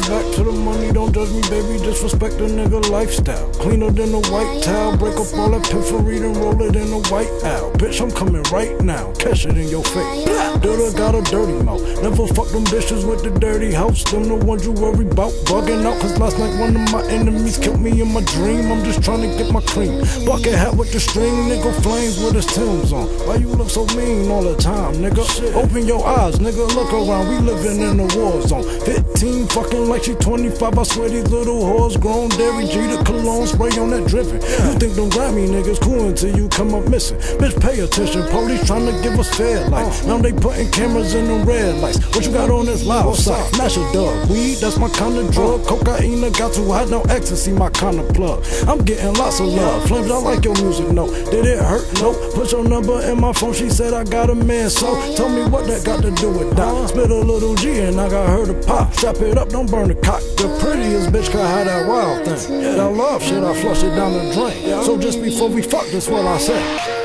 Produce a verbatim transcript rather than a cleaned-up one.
back to the money, don't judge me, baby. Disrespect the nigga lifestyle. Cleaner than a white towel. Break up all that pimpery, then roll it in a white owl. Bitch, I'm coming right now. Catch it in your face. Dirta got a dirty mouth. Never fuck them bitches with the dirty house. Them the ones you worry about. Bugging out, cause last night one of my enemies killed me in my dream. I'm just trying to get my cream. Bucket hat with the string, nigga flames with his Tim's on. Why you look so mean all the time, nigga? Shit. Open your eyes, nigga, look around. We living in a war zone. fifteen fucking like she twenty-five. I swear these little whores grown. Dairy G the cologne spray on that dripping. You think them Grammy niggas cool until you come up missing. Bitch, pay attention. Police trying to give us fair light. Now they putting cameras in them red lights. What you got on this loud side? Smash a dub. Weed, that's my kind of drug. Cocaine, I got too hot. No ecstasy, my kind of plug. I'm getting lots of love. Flames, I like your music, no. Did it hurt? No. Put your number in my phone. She said I got a man, so tell me what that got to do with that. Spit a little G and I got her to pop. Strap it up, don't burn the cock. The prettiest bitch can have that wild thing. That love shit, I flush it down the drain. So just before we fuck, that's what I say.